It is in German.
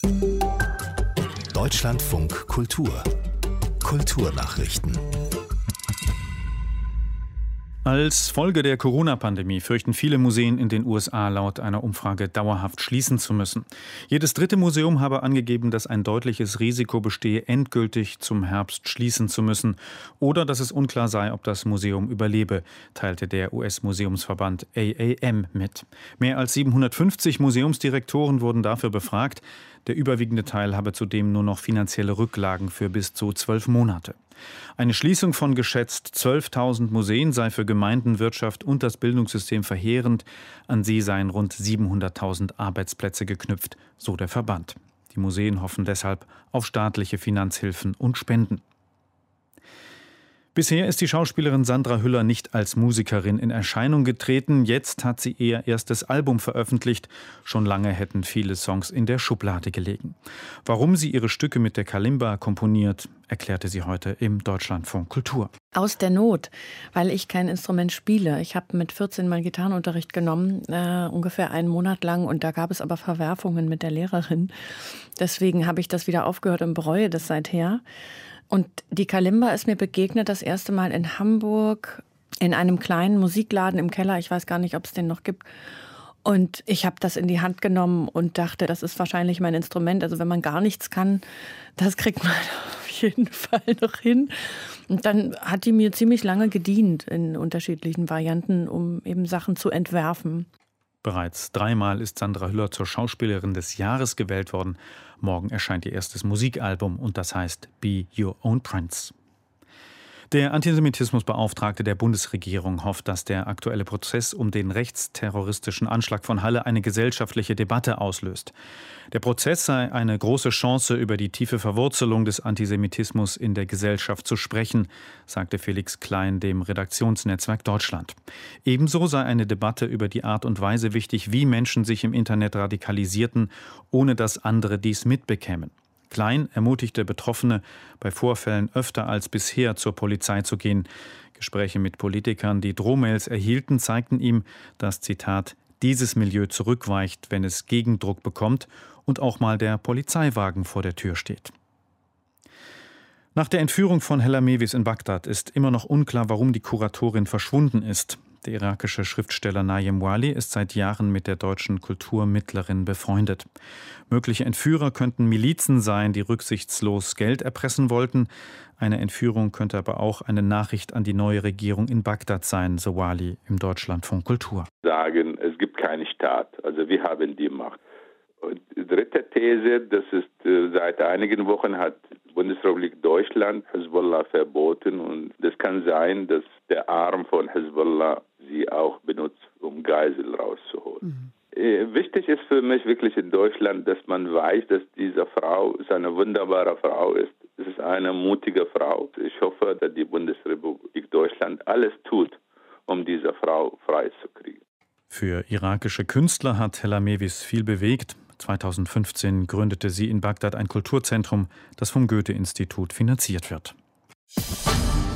Deutschlandfunk Kultur. Kulturnachrichten. Als Folge der Corona-Pandemie fürchten viele Museen in den USA laut einer Umfrage dauerhaft schließen zu müssen. Jedes dritte Museum habe angegeben, dass ein deutliches Risiko bestehe, endgültig zum Herbst schließen zu müssen oder dass es unklar sei, ob das Museum überlebe, teilte der US-Museumsverband AAM mit. Mehr als 750 Museumsdirektoren wurden dafür befragt. Der überwiegende Teil habe zudem nur noch finanzielle Rücklagen für bis zu 12 Monate. Eine Schließung von geschätzt 12.000 Museen sei für Gemeinden, Wirtschaft und das Bildungssystem verheerend. An sie seien rund 700.000 Arbeitsplätze geknüpft, so der Verband. Die Museen hoffen deshalb auf staatliche Finanzhilfen und Spenden. Bisher ist die Schauspielerin Sandra Hüller nicht als Musikerin in Erscheinung getreten. Jetzt hat sie ihr erstes Album veröffentlicht. Schon lange hätten viele Songs in der Schublade gelegen. Warum sie ihre Stücke mit der Kalimba komponiert, erklärte sie heute im Deutschlandfunk Kultur. Aus der Not, weil ich kein Instrument spiele. Ich habe mit 14 mal Gitarrenunterricht genommen, ungefähr einen Monat lang. Und da gab es aber Verwerfungen mit der Lehrerin. Deswegen habe ich das wieder aufgehört und bereue das seither. Und die Kalimba ist mir begegnet das erste Mal in Hamburg in einem kleinen Musikladen im Keller. Ich weiß gar nicht, ob es den noch gibt. Und ich habe das in die Hand genommen und dachte, das ist wahrscheinlich mein Instrument. Also wenn man gar nichts kann, das kriegt man auf jeden Fall noch hin. Und dann hat die mir ziemlich lange gedient in unterschiedlichen Varianten, um eben Sachen zu entwerfen. Bereits 3-mal ist Sandra Hüller zur Schauspielerin des Jahres gewählt worden. Morgen erscheint ihr erstes Musikalbum und das heißt Be Your Own Prince. Der Antisemitismusbeauftragte der Bundesregierung hofft, dass der aktuelle Prozess um den rechtsterroristischen Anschlag von Halle eine gesellschaftliche Debatte auslöst. Der Prozess sei eine große Chance, über die tiefe Verwurzelung des Antisemitismus in der Gesellschaft zu sprechen, sagte Felix Klein dem Redaktionsnetzwerk Deutschland. Ebenso sei eine Debatte über die Art und Weise wichtig, wie Menschen sich im Internet radikalisierten, ohne dass andere dies mitbekämen. Klein ermutigte Betroffene, bei Vorfällen öfter als bisher zur Polizei zu gehen. Gespräche mit Politikern, die Drohmails erhielten, zeigten ihm, dass, Zitat, dieses Milieu zurückweicht, wenn es Gegendruck bekommt und auch mal der Polizeiwagen vor der Tür steht. Nach der Entführung von Hella Mewis in Bagdad ist immer noch unklar, warum die Kuratorin verschwunden ist. Der irakische Schriftsteller Najem Wali ist seit Jahren mit der deutschen Kulturmittlerin befreundet. Mögliche Entführer könnten Milizen sein, die rücksichtslos Geld erpressen wollten. Eine Entführung könnte aber auch eine Nachricht an die neue Regierung in Bagdad sein, so Wali im Deutschlandfunk Kultur. Sagen, es gibt keinen Staat, also wir haben die Macht. Und die dritte These, das ist seit einigen Wochen hat die Bundesrepublik Deutschland Hezbollah verboten und es kann sein, dass der Arm von Hezbollah sie auch benutzt, um Geisel rauszuholen. Wichtig ist für mich wirklich in Deutschland, dass man weiß, dass diese Frau eine wunderbare Frau ist. Es ist eine mutige Frau. Ich hoffe, dass die Bundesrepublik Deutschland alles tut, um diese Frau freizukriegen. Für irakische Künstler hat Hella Mewis viel bewegt. 2015 gründete sie in Bagdad ein Kulturzentrum, das vom Goethe-Institut finanziert wird.